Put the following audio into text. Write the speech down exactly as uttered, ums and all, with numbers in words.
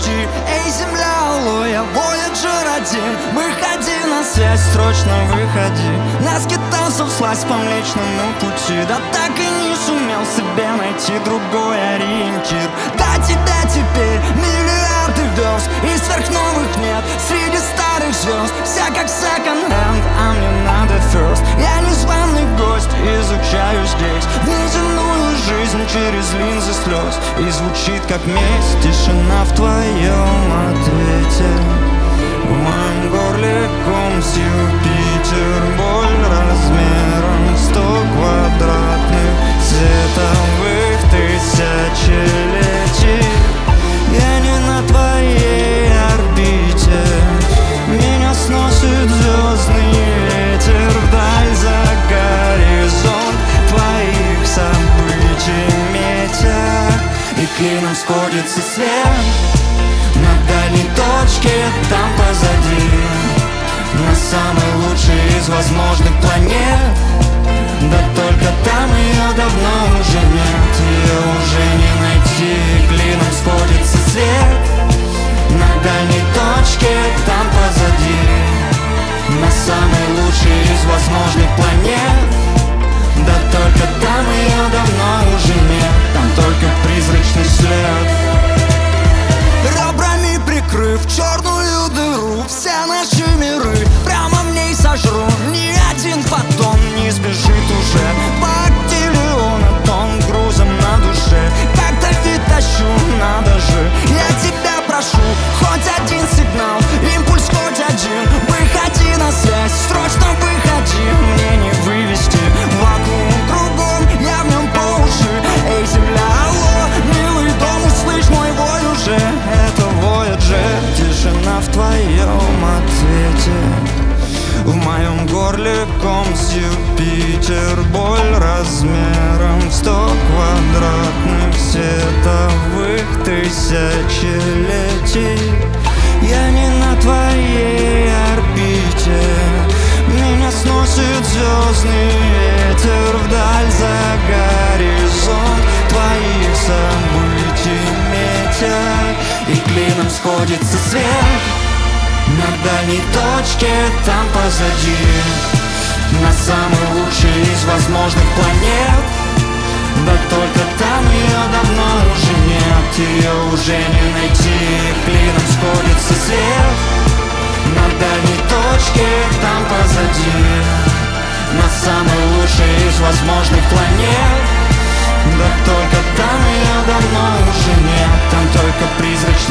пути. Эй, земля, алло, я Вояджер один. Выходи на связь, срочно выходи. Нас китайцев слазь по Млечному пути. Да так и не сумел себе найти другой ориентир. Да тебя теперь миллиарды верст, и сверхновых нет среди старых звезд. Вся как секонд-хенд, а мне надо first. Я незваный гость, изучаю здесь внеземную жизнь через линзы слез. И звучит как месть тишина в твоем ответе. В моем горле ком с Юпитер. Боль размером сто квадратных световых тысячелетий. Я не на твоей орбите. Меня сносит звездный ветер вдаль за горизонт твоих событий метя. И клином сходится свет на дальней точке, там позади, на самой лучшей из возможных планет. Да только там ее давно уже нет, ее уже не найти. Клином сходится свет на дальней точке, там позади, на самой лучшей из возможных планет. Да только там ее давно уже нет, там только призрачный след. Ребрами прикрыв черную дыру, все наши миры прямо в ней сожру. Ни один фотон не сбежит уже. Бактиллиона тонн грузом на душе. Как-то ведь тащу, надо же. Я тебя прошу, хоть один сигнал, импульс хоть один. Выходи на связь, срочно выходи. Мне не вывести вакуум кругом, я в нем по уши. Эй, земля, алло, милый дом, услышь мой вой уже. Это Voyager, тишина в твоем ответе. В моем горле ком с Юпитер. Боль размером в сто квадратных световых тысячелетий. Я не на твоей орбите. Меня сносит звездный ветер вдаль за горизонт твоих событий метя. И клином сходится свет на дальней точке, там позади, на самой лучшей из возможных планет. Да только там ее давно уже нет, ее уже не найти. Клином сходится свет на дальней точке, там позади, на самой лучшей из возможных планет. Да только там ее давно уже нет, там только призрачный